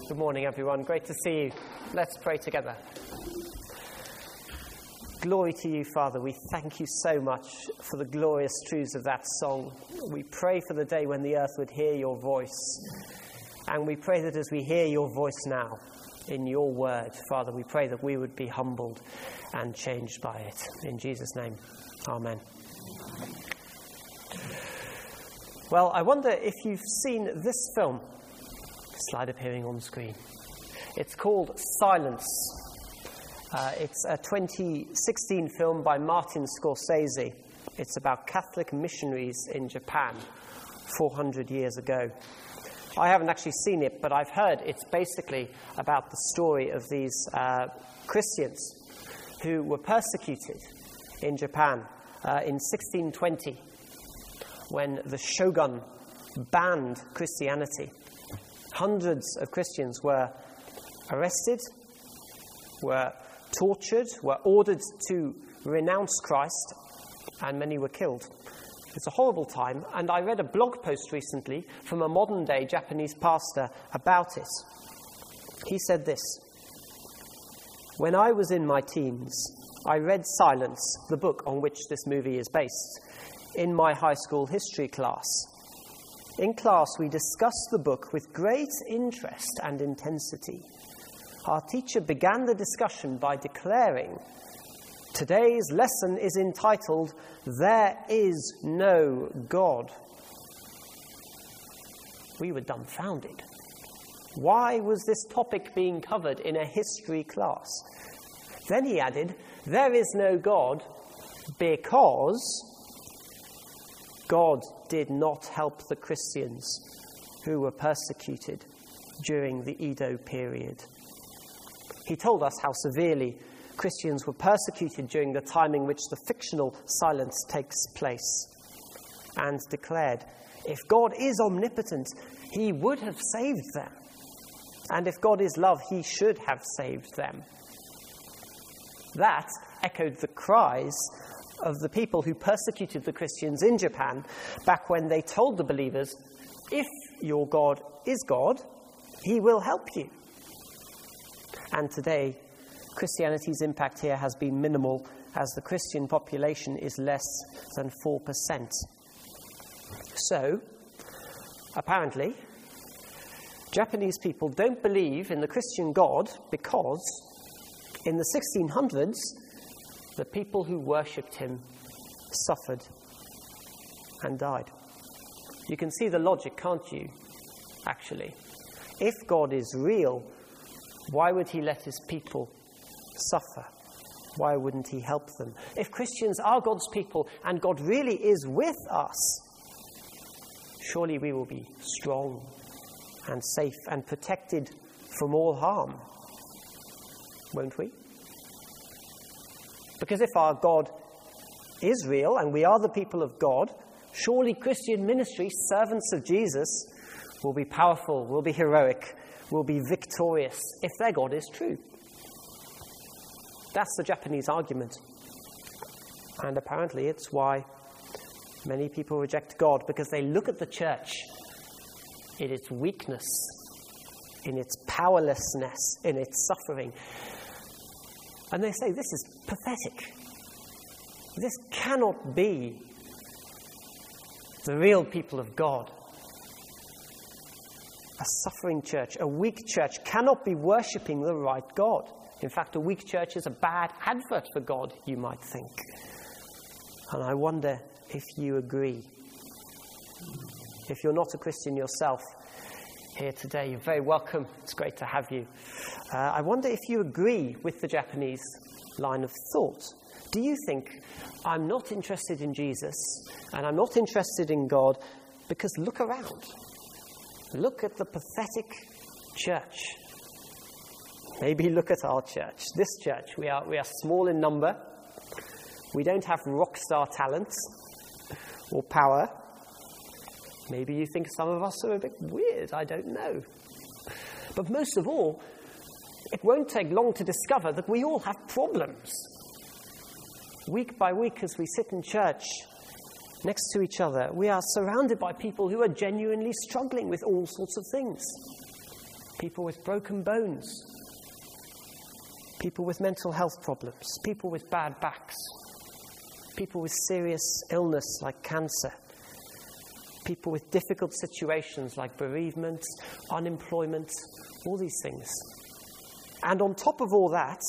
Good morning, everyone. Great to see you. Let's pray together. Glory to you, Father. We thank you so much for the glorious truths of that song. We pray for the day when the earth would hear your voice. And we pray that as we hear your voice now in your word, Father, we pray that we would be humbled and changed by it. In Jesus' name, amen. Well, I wonder if you've seen this film. Slide appearing on the screen. It's called Silence. It's a 2016 film by Martin Scorsese. It's about Catholic missionaries in Japan 400 years ago. I haven't actually seen it, but I've heard it's basically about the story of these Christians who were persecuted in Japan in 1620 when the shogun banned Christianity. Hundreds of Christians were arrested, were tortured, were ordered to renounce Christ, and many were killed. It's a horrible time, and I read a blog post recently from a modern-day Japanese pastor about it. He said this: "When I was in my teens, I read Silence, the book on which this movie is based, in my high school history class. In class, we discussed the book with great interest and intensity. Our teacher began the discussion by declaring, 'Today's lesson is entitled, There is no God.' We were dumbfounded. Why was this topic being covered in a history class? Then he added, 'There is no God because God did not help the Christians who were persecuted during the Edo period.' He told us how severely Christians were persecuted during the time in which the fictional Silence takes place, and declared, if God is omnipotent, he would have saved them. And if God is love, he should have saved them. That echoed the cries of the people who persecuted the Christians in Japan back when they told the believers, if your God is God, he will help you. And today, Christianity's impact here has been minimal, as the Christian population is less than 4%. So, apparently, Japanese people don't believe in the Christian God because in the 1600s, the people who worshipped him suffered and died. You can see the logic, can't you, actually? If God is real, why would he let his people suffer? Why wouldn't he help them? If Christians are God's people and God really is with us, surely we will be strong and safe and protected from all harm, won't we? Because if our God is real and we are the people of God, surely Christian ministry, servants of Jesus, will be powerful, will be heroic, will be victorious if their God is true. That's the Japanese argument. And apparently it's why many people reject God, because they look at the church in its weakness, in its powerlessness, in its suffering, and they say, this is pathetic. This cannot be the real people of God. A suffering church, a weak church, cannot be worshipping the right God. In fact, a weak church is a bad advert for God, you might think. And I wonder if you agree. If you're not a Christian yourself here today, you're very welcome. It's great to have you. I wonder if you agree with the Japanese line of thought. Do you think, I'm not interested in Jesus and I'm not interested in God because look around. Look at the pathetic church. Maybe look at our church, this church. We are small in number. We don't have rock star talents or power. Maybe you think some of us are a bit weird, I don't know. But most of all, it won't take long to discover that we all have problems. Week by week, as we sit in church next to each other, we are surrounded by people who are genuinely struggling with all sorts of things. people with broken bones, people with mental health problems, people with bad backs, people with serious illness like cancer, people with difficult situations like bereavement, unemployment, all these things. And on top of all that,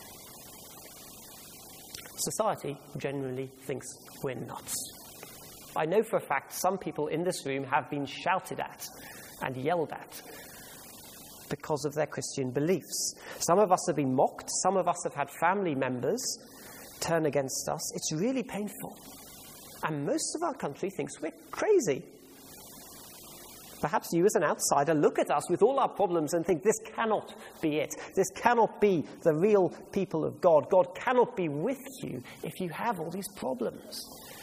society generally thinks we're nuts. I know for a fact some people in this room have been shouted at and yelled at because of their Christian beliefs. Some of us have been mocked. Some of us have had family members turn against us. It's really painful. And most of our country thinks we're crazy. Perhaps you as an outsider look at us with all our problems and think this cannot be it. This cannot be the real people of God. God cannot be with you if you have all these problems.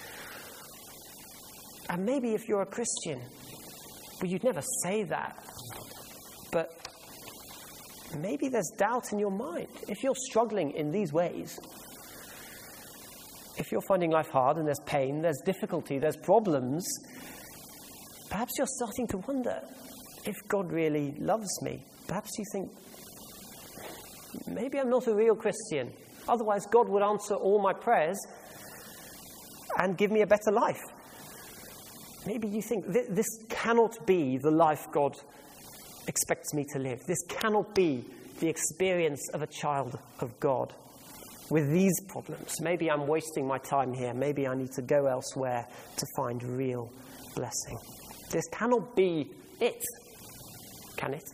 And maybe if you're a Christian, well, you'd never say that. But maybe there's doubt in your mind. If you're struggling in these ways, if you're finding life hard and there's pain, there's difficulty, there's problems, perhaps you're starting to wonder if God really loves me. Perhaps you think, maybe I'm not a real Christian. Otherwise, God would answer all my prayers and give me a better life. Maybe you think, this cannot be the life God expects me to live. This cannot be the experience of a child of God with these problems. Maybe I'm wasting my time here. Maybe I need to go elsewhere to find real blessing. This cannot be it, can it?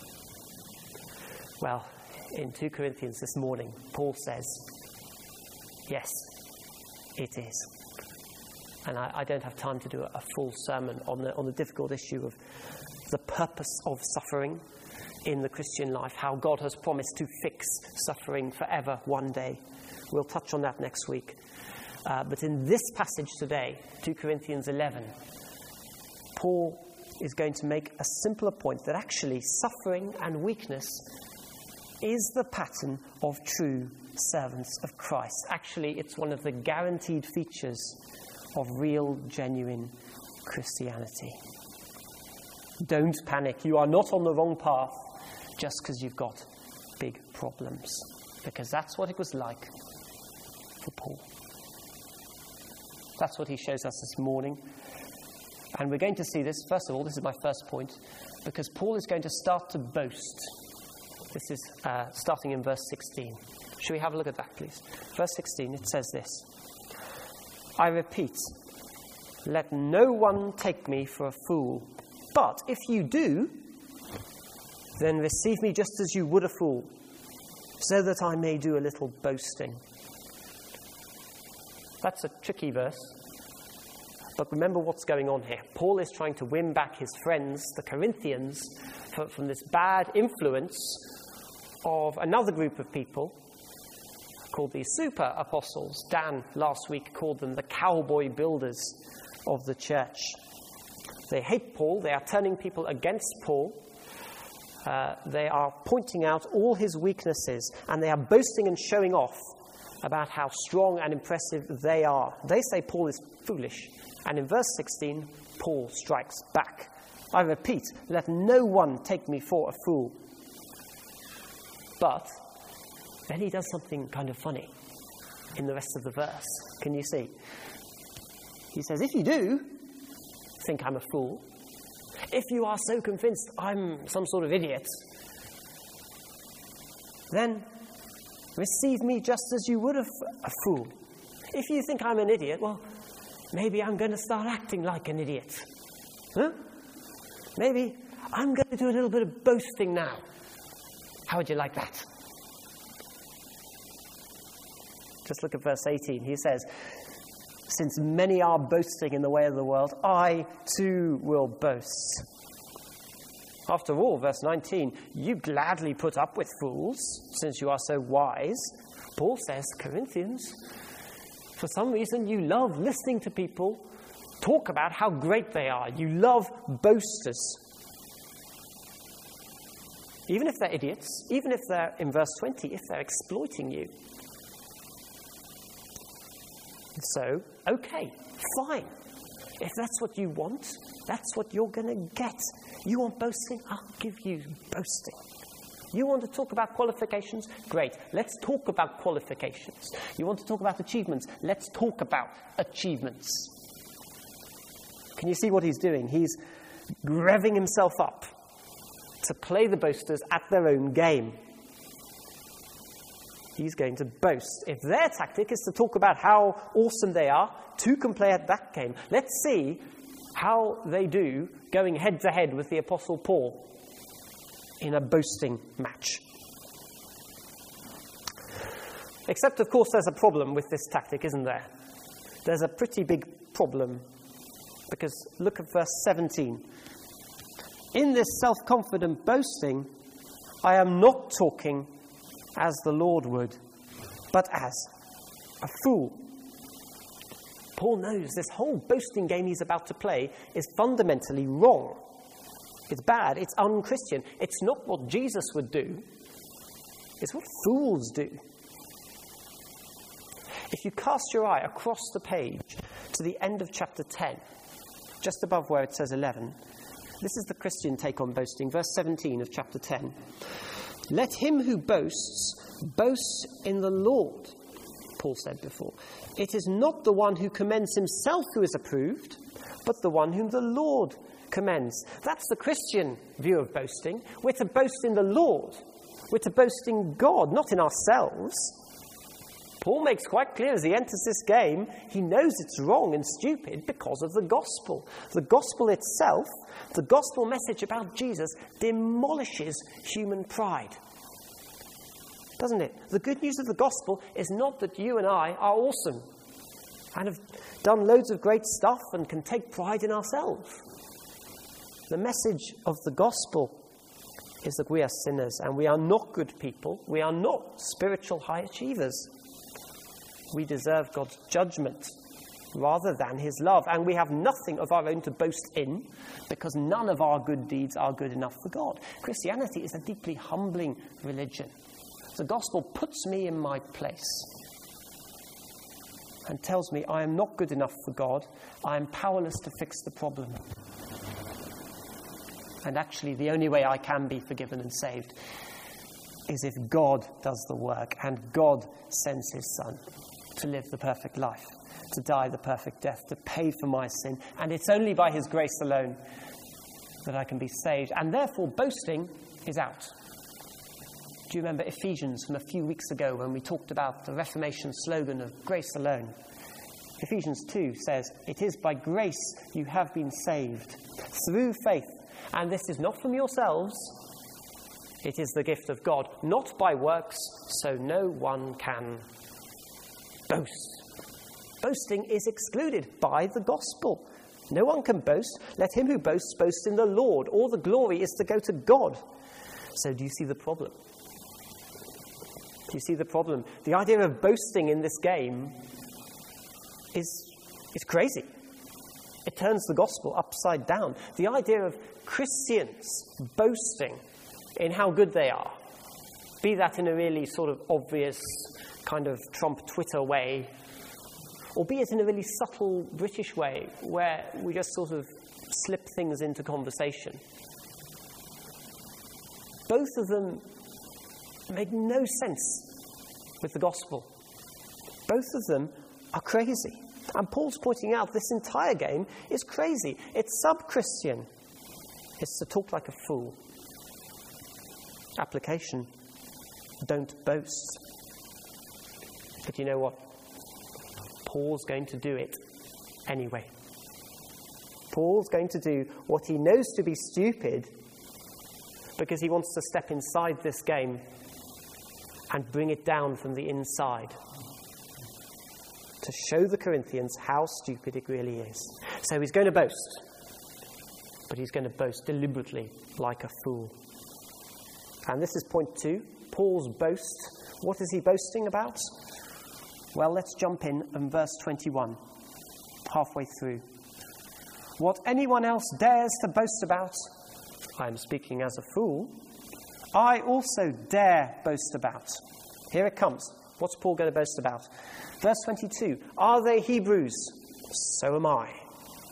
Well, in 2 Corinthians this morning, Paul says, yes, it is. And I don't have time to do a full sermon on the difficult issue of the purpose of suffering in the Christian life, how God has promised to fix suffering forever one day. We'll touch on that next week. But in this passage today, 2 Corinthians 11, Paul is going to make a simpler point that actually suffering and weakness is the pattern of true servants of Christ. Actually, it's one of the guaranteed features of real, genuine Christianity. Don't panic. You are not on the wrong path just because you've got big problems. Because that's what it was like for Paul. That's what he shows us this morning. And we're going to see this, first of all, this is my first point, because Paul is going to start to boast. This is starting in verse 16. Should we have a look at that, please? Verse 16, it says this. I repeat, let no one take me for a fool. But if you do, then receive me just as you would a fool, so that I may do a little boasting. That's a tricky verse. But remember what's going on here. Paul is trying to win back his friends, the Corinthians, from this bad influence of another group of people called the super apostles. Dan last week called them the cowboy builders of the church. They hate Paul. They are turning people against Paul. They are pointing out all his weaknesses, and they are boasting and showing off about how strong and impressive they are. They say Paul is foolish. And in verse 16, Paul strikes back. I repeat, let no one take me for a fool. But then he does something kind of funny in the rest of the verse. Can you see? He says, if you do think I'm a fool, if you are so convinced I'm some sort of idiot, then receive me just as you would a fool. If you think I'm an idiot, well, maybe I'm going to start acting like an idiot. Huh? Maybe I'm going to do a little bit of boasting now. How would you like that? Just look at verse 18. He says, since many are boasting in the way of the world, I too will boast. After all, verse 19, you gladly put up with fools, since you are so wise. Paul says, Corinthians, for some reason you love listening to people talk about how great they are. You love boasters. Even if they're idiots, even if they're, in verse 20, if they're exploiting you. So, okay, fine. If that's what you want, that's what you're going to get. You want boasting? I'll give you boasting. You want to talk about qualifications? Great. Let's talk about qualifications. You want to talk about achievements? Let's talk about achievements. Can you see what he's doing? He's revving himself up to play the boasters at their own game. He's going to boast. If their tactic is to talk about how awesome they are, two can play at that game. Let's see how they do going head-to-head with the Apostle Paul in a boasting match. Except, of course, there's a problem with this tactic, isn't there? There's a pretty big problem, because look at verse 17. In this self-confident boasting, I am not talking as the Lord would, but as a fool. Paul knows this whole boasting game he's about to play is fundamentally wrong. It's bad, it's unchristian. It's not what Jesus would do. It's what fools do. If you cast your eye across the page to the end of chapter 10, just above where it says 11, this is the Christian take on boasting, verse 17 of chapter 10. Let him who boasts, boast in the Lord, Paul said before. It is not the one who commends himself who is approved, but the one whom the Lord commends. That's the Christian view of boasting. We're to boast in the Lord. We're to boast in God, not in ourselves. Paul makes quite clear as he enters this game, he knows it's wrong and stupid because of the gospel. The gospel itself, the gospel message about Jesus, demolishes human pride. Doesn't it? The good news of the gospel is not that you and I are awesome and have done loads of great stuff and can take pride in ourselves. The message of the gospel is that we are sinners and we are not good people. We are not spiritual high achievers. We deserve God's judgment rather than his love. And we have nothing of our own to boast in because none of our good deeds are good enough for God. Christianity is a deeply humbling religion. The gospel puts me in my place and tells me I am not good enough for God. I am powerless to fix the problem. And actually, the only way I can be forgiven and saved is if God does the work and God sends his Son to live the perfect life, to die the perfect death, to pay for my sin. And it's only by his grace alone that I can be saved. And therefore, boasting is out. Do you remember Ephesians from a few weeks ago when we talked about the Reformation slogan of grace alone? Ephesians 2 says, it is by grace you have been saved through faith. And this is not from yourselves. It is the gift of God, not by works, so no one can boast. Boasting is excluded by the gospel. No one can boast. Let him who boasts boast in the Lord. All the glory is to go to God. So do you see the problem? Do you see the problem? The idea of boasting in this game is crazy. It turns the gospel upside down. The idea of Christians boasting in how good they are, be that in a really sort of obvious kind of Trump Twitter way, or be it in a really subtle British way where we just sort of slip things into conversation. Both of them make no sense with the gospel. Both of them are crazy. And Paul's pointing out this entire game is crazy. It's sub-Christian. It's to talk like a fool. Application: don't boast. But you know what? Paul's going to do it anyway. Paul's going to do what he knows to be stupid because he wants to step inside this game and bring it down from the inside to show the Corinthians how stupid it really is. So he's going to boast, but he's going to boast deliberately like a fool. And this is point 2, Paul's boast. What is he boasting about? Well, let's jump in verse 21, halfway through. What anyone else dares to boast about, I am speaking as a fool, I also dare boast about. Here it comes. What's Paul going to boast about? Verse 22, are they Hebrews? So am I.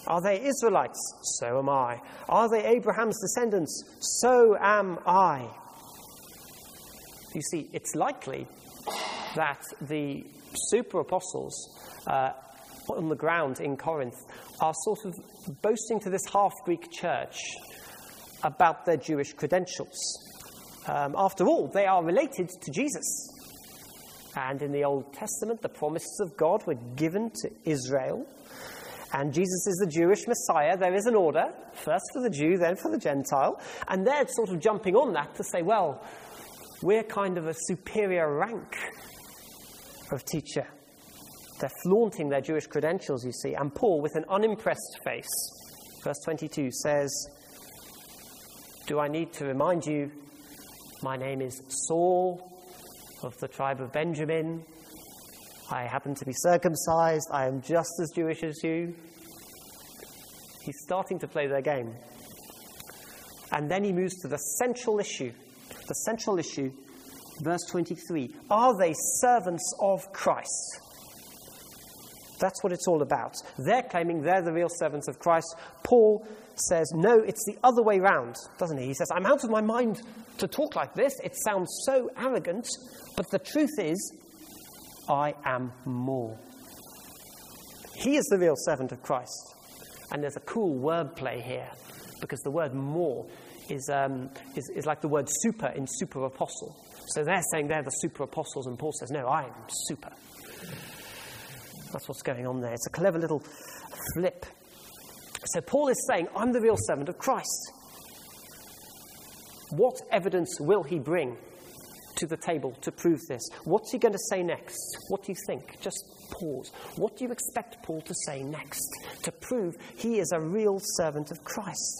Are they Israelites? So am I. Are they Abraham's descendants? So am I. You see, it's likely that the super apostles on the ground in Corinth are sort of boasting to this half-Greek church about their Jewish credentials. After all, they are related to Jesus. And in the Old Testament, the promises of God were given to Israel. And Jesus is the Jewish Messiah. There is an order, first for the Jew, then for the Gentile. And they're sort of jumping on that to say, well, we're kind of a superior rank of teacher. They're flaunting their Jewish credentials, you see. And Paul, with an unimpressed face, verse 22 says, do I need to remind you, my name is Saul, of the tribe of Benjamin. I happen to be circumcised. I am just as Jewish as you. He's starting to play their game. And then he moves to the central issue. The central issue, verse 23. Are they servants of Christ? That's what it's all about. They're claiming they're the real servants of Christ. Paul says, no, it's the other way round, doesn't he? He says, I'm out of my mind to talk like this. It sounds so arrogant, but the truth is, I am more. He is the real servant of Christ. And there's a cool word play here, because the word more is like the word super in super apostle. So they're saying they're the super apostles, and Paul says, no, I am super. That's what's going on there. It's a clever little flip. So Paul is saying, I'm the real servant of Christ. What evidence will he bring to the table to prove this? What's he going to say next? What do you think? Just pause. What do you expect Paul to say next to prove he is a real servant of Christ?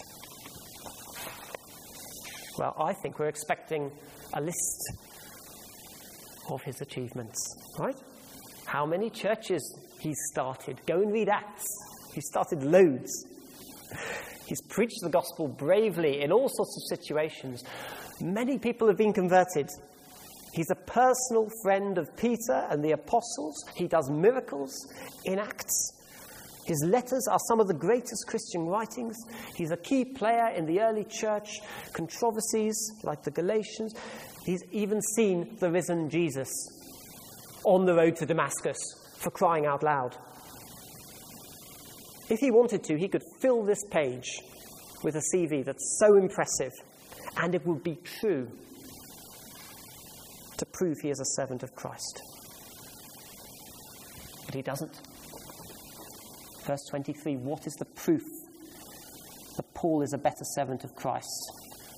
Well, I think we're expecting a list of his achievements, right? How many churches he's started. Go and read Acts. He started loads. He's preached the gospel bravely in all sorts of situations. Many people have been converted. He's a personal friend of Peter and the apostles. He does miracles in Acts. His letters are some of the greatest Christian writings. He's a key player in the early church controversies like the Galatians. He's even seen the risen Jesus on the road to Damascus, for crying out loud. If he wanted to, he could fill this page with a CV that's so impressive, and it would be true to prove he is a servant of Christ. But he doesn't. Verse 23, what is the proof that Paul is a better servant of Christ?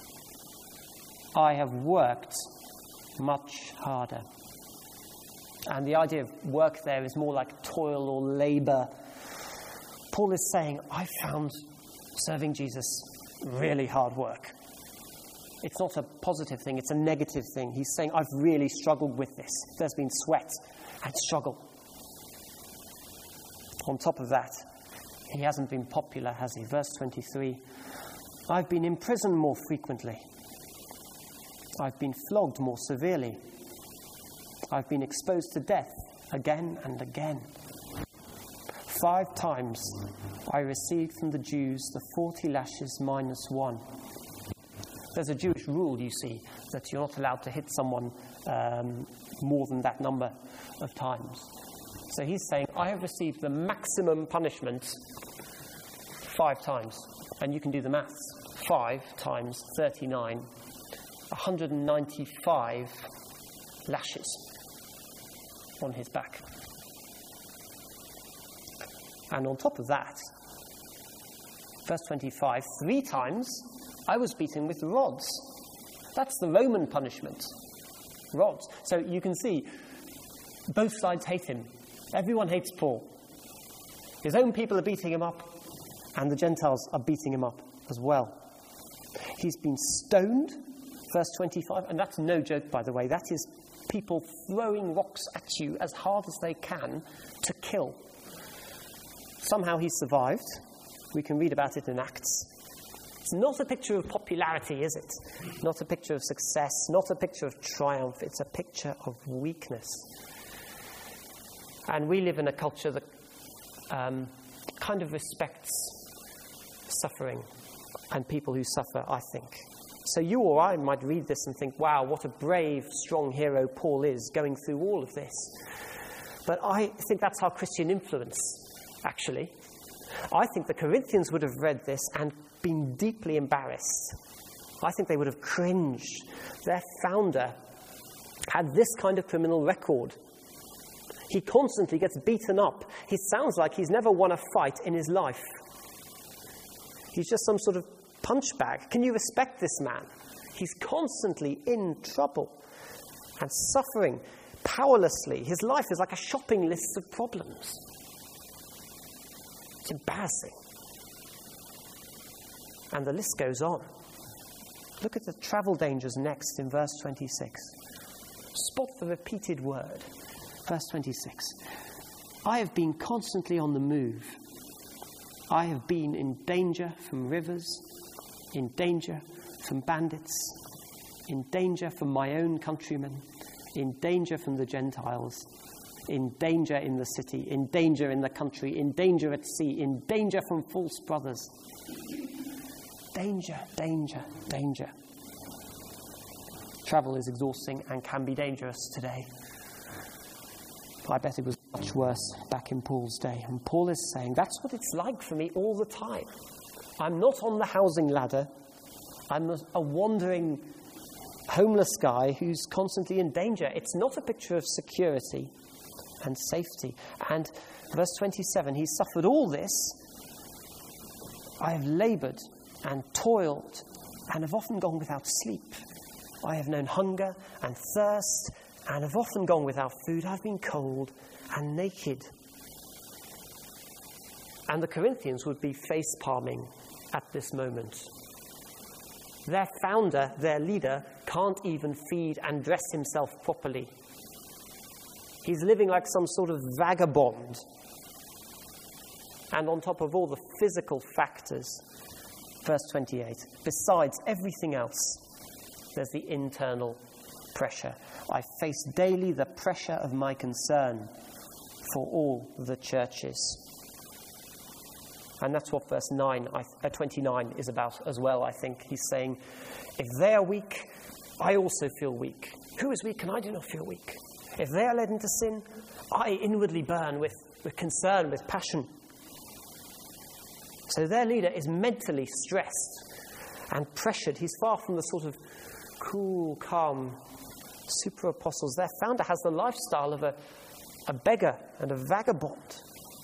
I have worked much harder. And the idea of work there is more like toil or labor. Paul is saying, I found serving Jesus really hard work. It's not a positive thing, it's a negative thing. He's saying, I've really struggled with this. There's been sweat and struggle. On top of that, he hasn't been popular, has he? Verse 23, I've been imprisoned more frequently. I've been flogged more severely. I've been exposed to death again and again. 5 times I received from the Jews the 40 lashes minus 1. There's a Jewish rule, you see, that you're not allowed to hit someone more than that number of times. So he's saying, I have received the maximum punishment 5 times. And you can do the maths. 5 times 39, 195 lashes on his back. And on top of that, verse 25, 3 times I was beaten with rods. That's the Roman punishment. Rods. So you can see both sides hate him. Everyone hates Paul. His own people are beating him up, and the Gentiles are beating him up as well. He's been stoned, verse 25, and that's no joke, by the way. That is people throwing rocks at you as hard as they can to kill. Somehow he survived. We can read about it in Acts. It's not a picture of popularity, is it? Not a picture of success, not a picture of triumph. It's a picture of weakness. And we live in a culture that kind of respects suffering and people who suffer, I think. So you or I might read this and think, wow, what a brave, strong hero Paul is going through all of this. But I think that's our Christian influence, actually. I think the Corinthians would have read this and been deeply embarrassed. I think they would have cringed. Their founder had this kind of criminal record. He constantly gets beaten up. He sounds like he's never won a fight in his life. He's just some sort of punch bag. Can you respect this man? He's constantly in trouble and suffering powerlessly. His life is like a shopping list of problems. It's embarrassing. And the list goes on. Look at the travel dangers next in verse 26. Spot the repeated word. Verse 26. I have been constantly on the move. I have been in danger from rivers, in danger from bandits, in danger from my own countrymen, in danger from the Gentiles, in danger in the city, in danger in the country, in danger at sea, in danger from false brothers. Danger, danger, danger. Travel is exhausting and can be dangerous today. I bet it was much worse back in Paul's day. And Paul is saying, that's what it's like for me all the time. I'm not on the housing ladder. I'm a wandering, homeless guy who's constantly in danger. It's not a picture of security and safety. And verse 27, he suffered all this. I have laboured and toiled and have often gone without sleep. I have known hunger and thirst and have often gone without food. I've been cold and naked. And the Corinthians would be face-palming at this moment. Their founder, their leader, can't even feed and dress himself properly. He's living like some sort of vagabond. And on top of all the physical factors, verse 28, besides everything else, there's the internal pressure. I face daily the pressure of my concern for all the churches. And that's what verse 29 is about as well, I think. He's saying, if they are weak, I also feel weak. Who is weak and I do not feel weak? If they are led into sin, I inwardly burn with concern, with passion. So their leader is mentally stressed and pressured. He's far from the sort of cool, calm super apostles. Their founder has the lifestyle of a beggar and a vagabond.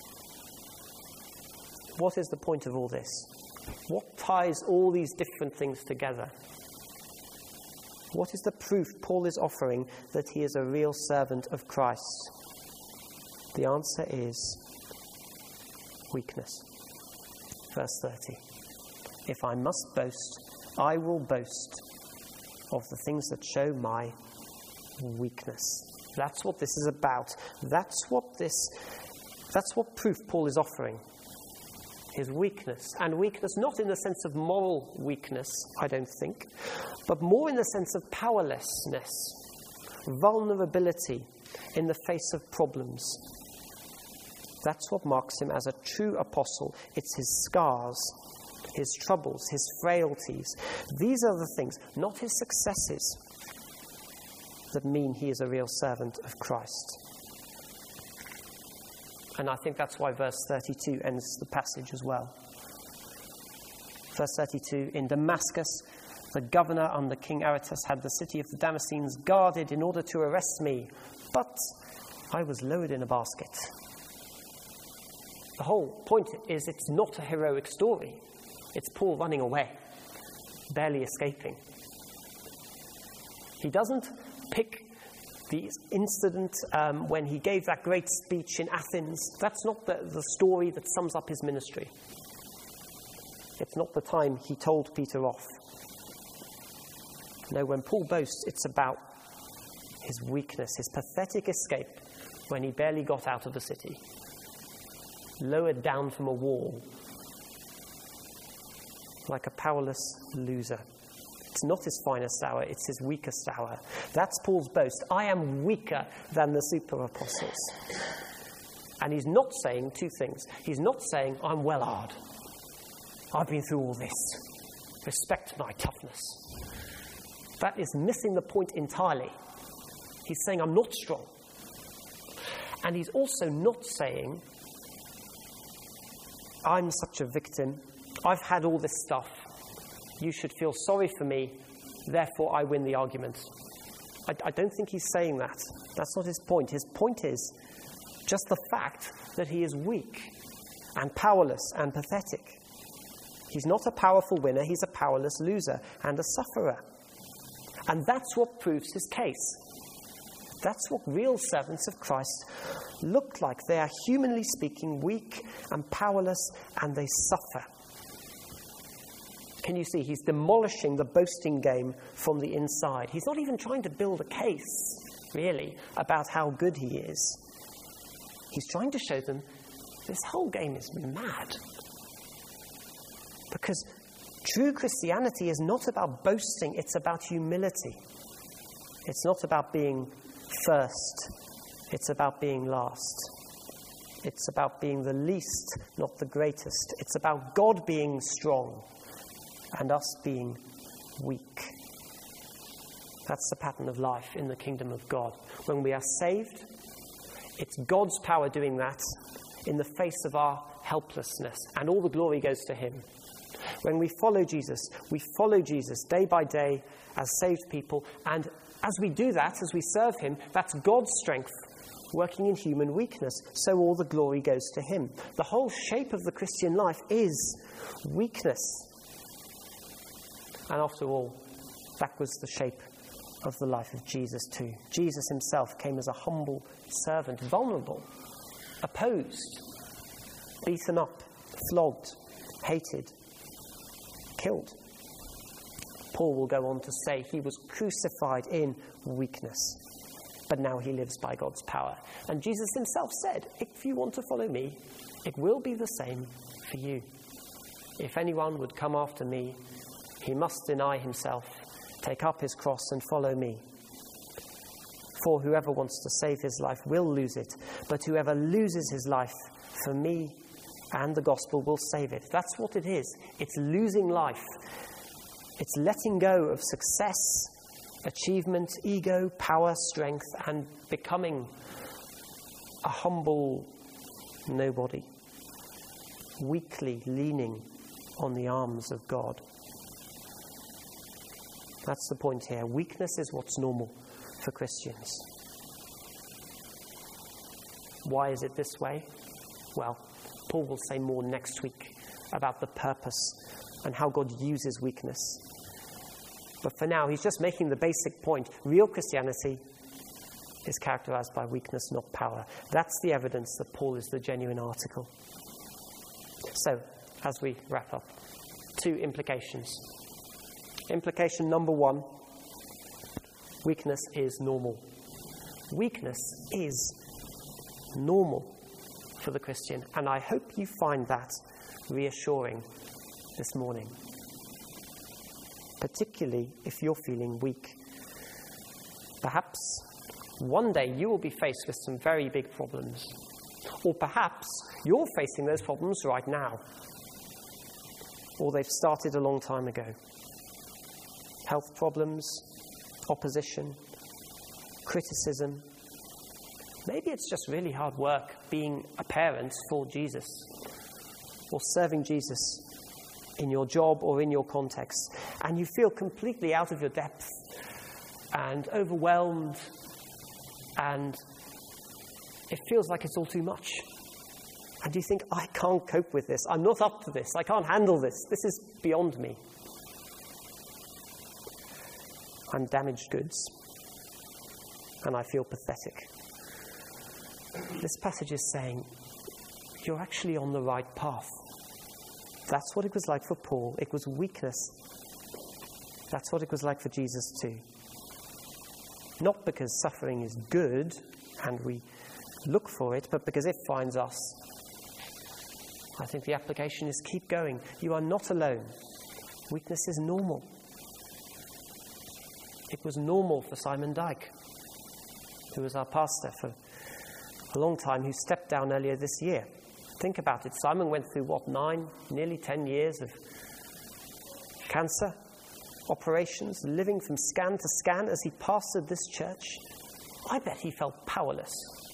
What is the point of all this? What ties all these different things together? What is the proof Paul is offering that he is a real servant of Christ? The answer is weakness. Verse 30. If I must boast, I will boast of the things that show my weakness. That's what this is about. That's what proof Paul is offering. His weakness. And weakness not in the sense of moral weakness, I don't think, but more in the sense of powerlessness, vulnerability in the face of problems. That's what marks him as a true apostle. It's his scars, his troubles, his frailties. These are the things, not his successes, that mean he is a real servant of Christ. And I think that's why verse 32 ends the passage as well. Verse 32, in Damascus, the governor under King Aretas had the city of the Damascenes guarded in order to arrest me, but I was lowered in a basket. The whole point is it's not a heroic story. It's Paul running away, barely escaping. He doesn't pick the incident when he gave that great speech in Athens. That's not the story that sums up his ministry. It's not the time he told Peter off. No, when Paul boasts, it's about his weakness, his pathetic escape when he barely got out of the city, lowered down from a wall, like a powerless loser. It's not his finest hour, it's his weakest hour. That's Paul's boast. I am weaker than the super apostles. And he's not saying two things. He's not saying, I'm well hard. I've been through all this. Respect my toughness. That is missing the point entirely. He's saying, I'm not strong. And he's also not saying, I'm such a victim. I've had all this stuff. You should feel sorry for me. Therefore, I win the argument. I don't think he's saying that. That's not his point. His point is just the fact that he is weak and powerless and pathetic. He's not a powerful winner. He's a powerless loser and a sufferer. And that's what proves his case. That's what real servants of Christ look like. They are, humanly speaking, weak and powerless, and they suffer. Can you see? He's demolishing the boasting game from the inside. He's not even trying to build a case, really, about how good he is. He's trying to show them this whole game is mad. Because true Christianity is not about boasting, it's about humility. It's not about being first, it's about being last. It's about being the least, not the greatest. It's about God being strong and us being weak. That's the pattern of life in the kingdom of God. When we are saved, it's God's power doing that in the face of our helplessness, and all the glory goes to him. When we follow Jesus day by day as saved people, and as we do that, as we serve him, that's God's strength working in human weakness, so all the glory goes to him. The whole shape of the Christian life is weakness. And after all, that was the shape of the life of Jesus too. Jesus himself came as a humble servant, vulnerable, opposed, beaten up, flogged, hated, killed. Paul will go on to say he was crucified in weakness, but now he lives by God's power. And Jesus himself said, if you want to follow me, it will be the same for you. If anyone would come after me, he must deny himself, take up his cross and follow me. For whoever wants to save his life will lose it, but whoever loses his life for me and the gospel will save it. That's what it is. It's losing life. It's letting go of success, achievement, ego, power, strength, and becoming a humble nobody, weakly leaning on the arms of God. That's the point here. Weakness is what's normal for Christians. Why is it this way? Well, Paul will say more next week about the purpose and how God uses weakness. But for now, he's just making the basic point. Real Christianity is characterized by weakness, not power. That's the evidence that Paul is the genuine article. So, as we wrap up, 2 implications. Implication number 1, weakness is normal. Weakness is normal for the Christian, and I hope you find that reassuring this morning, particularly if you're feeling weak. Perhaps one day you will be faced with some very big problems, or perhaps you're facing those problems right now, or they've started a long time ago. Health problems, opposition, criticism. Maybe it's just really hard work being a parent for Jesus, or serving Jesus in your job or in your context, and you feel completely out of your depth and overwhelmed, and it feels like it's all too much. And you think, I can't cope with this. I'm not up to this. I can't handle this. This is beyond me. I'm damaged goods, and I feel pathetic. This passage is saying, you're actually on the right path. That's what it was like for Paul. It was weakness. That's what it was like for Jesus too. Not because suffering is good, and we look for it, but because it finds us. I think the application is keep going. You are not alone. Weakness is normal. It was normal for Simon Dyke, who was our pastor for a long time, who stepped down earlier this year. Think about it. Simon went through, nearly 10 years of cancer operations, living from scan to scan as he pastored this church. I bet he felt powerless.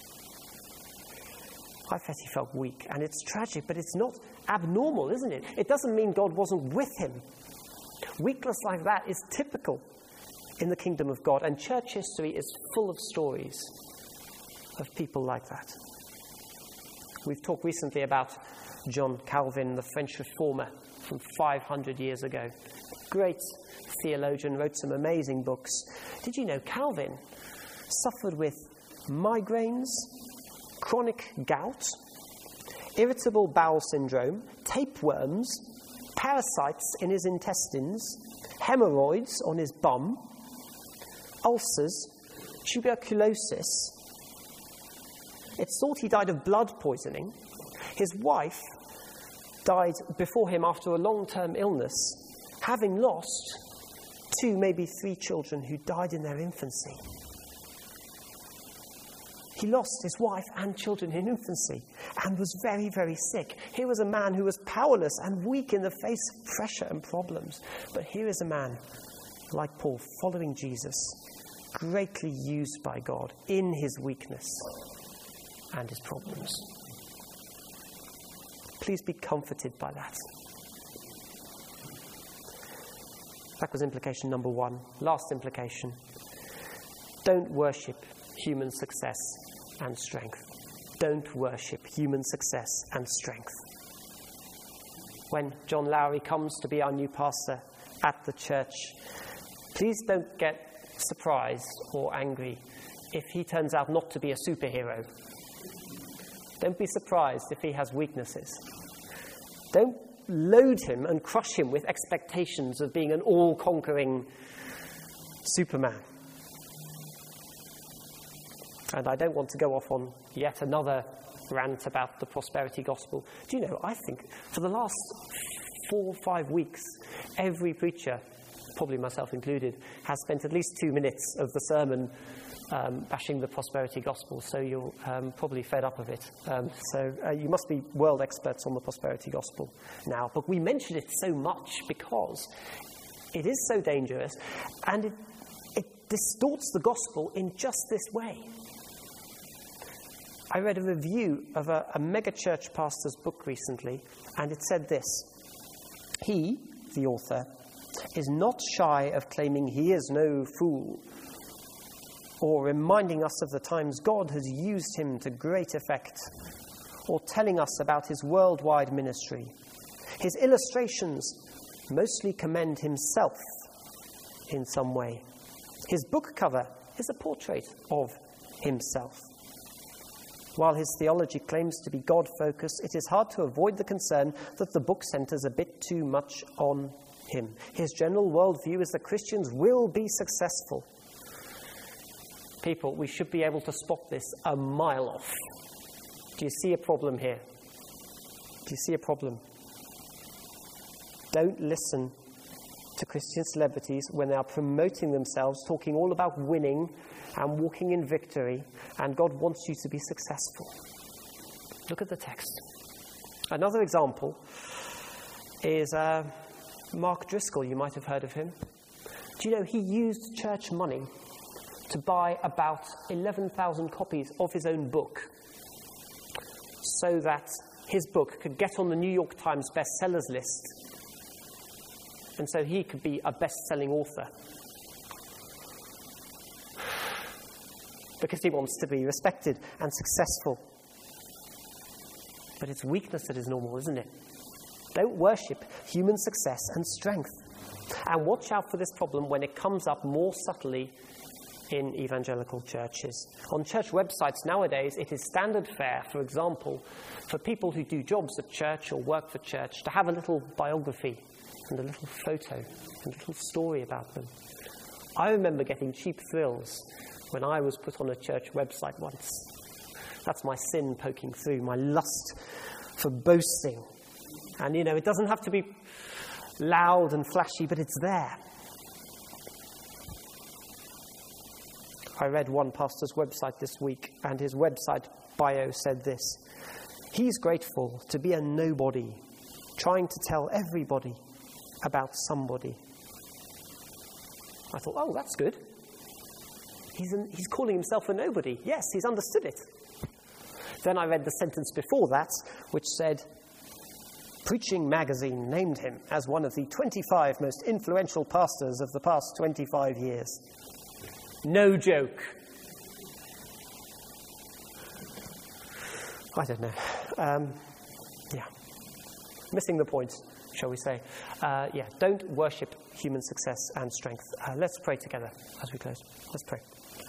I bet he felt weak. And it's tragic, but it's not abnormal, isn't it? It doesn't mean God wasn't with him. Weakness like that is typical in the kingdom of God, and church history is full of stories of people like that. We've talked recently about John Calvin, the French reformer from 500 years ago. Great theologian, wrote some amazing books. Did you know Calvin suffered with migraines, chronic gout, irritable bowel syndrome, tapeworms, parasites in his intestines, hemorrhoids on his bum, ulcers, tuberculosis. It's thought he died of blood poisoning. His wife died before him after a long-term illness, having lost 2, maybe 3 children who died in their infancy. He lost his wife and children in infancy and was very, very sick. Here was a man who was powerless and weak in the face of pressure and problems. But here is a man like Paul, following Jesus, greatly used by God in his weakness and his problems. Please be comforted by that. That was implication number 1. Last implication. Don't worship human success and strength. Don't worship human success and strength. When John Lowry comes to be our new pastor at the church, please don't get surprised or angry if he turns out not to be a superhero. Don't be surprised if he has weaknesses. Don't load him and crush him with expectations of being an all-conquering Superman. And I don't want to go off on yet another rant about the prosperity gospel. Do you know, I think for the last 4 or 5 weeks, every preacher, probably myself included, has spent at least 2 minutes of the sermon bashing the prosperity gospel, so you're probably fed up of it. So you must be world experts on the prosperity gospel now. But we mention it so much because it is so dangerous, and it distorts the gospel in just this way. I read a review of a mega-church pastor's book recently, and it said this: he, the author, is not shy of claiming he is no fool, or reminding us of the times God has used him to great effect, or telling us about his worldwide ministry. His illustrations mostly commend himself in some way. His book cover is a portrait of himself. While his theology claims to be God-focused, it is hard to avoid the concern that the book centers a bit too much on him. His general worldview is that Christians will be successful. People, we should be able to spot this a mile off. Do you see a problem here? Do you see a problem? Don't listen to Christian celebrities when they are promoting themselves, talking all about winning and walking in victory, and God wants you to be successful. Look at the text. Another example is Mark Driscoll. You might have heard of him. Do you know he used church money to buy about 11,000 copies of his own book so that his book could get on the New York Times bestsellers list, and so he could be a best-selling author? Because he wants to be respected and successful. But it's weakness that is normal, isn't it? Don't worship human success and strength. And watch out for this problem when it comes up more subtly in evangelical churches. On church websites nowadays, it is standard fare, for example, for people who do jobs at church or work for church to have a little biography and a little photo and a little story about them. I remember getting cheap thrills when I was put on a church website once. That's my sin poking through, my lust for boasting. And, you know, it doesn't have to be loud and flashy, but it's there. I read one pastor's website this week, and his website bio said this: he's grateful to be a nobody, trying to tell everybody about somebody. I thought, oh, that's good. He's calling himself a nobody. Yes, he's understood it. Then I read the sentence before that, which said, Preaching Magazine named him as one of the 25 most influential pastors of the past 25 years. No joke. I don't know. Missing the point, shall we say. Don't worship human success and strength. Let's pray together as we close. Let's pray.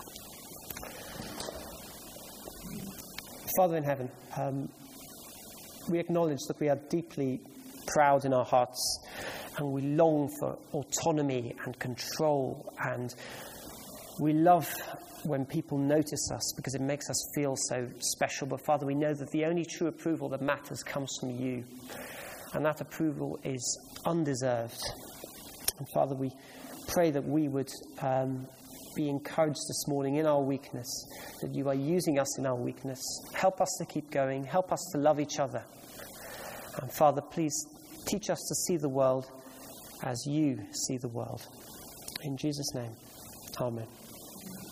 Father in heaven, we acknowledge that we are deeply proud in our hearts, and we long for autonomy and control, and we love when people notice us because it makes us feel so special. But Father, we know that the only true approval that matters comes from you, and that approval is undeserved. And Father, we pray that we would be encouraged this morning in our weakness, that you are using us in our weakness. Help us to keep going. Help us to love each other. And Father, please teach us to see the world as you see the world. In Jesus' name, amen.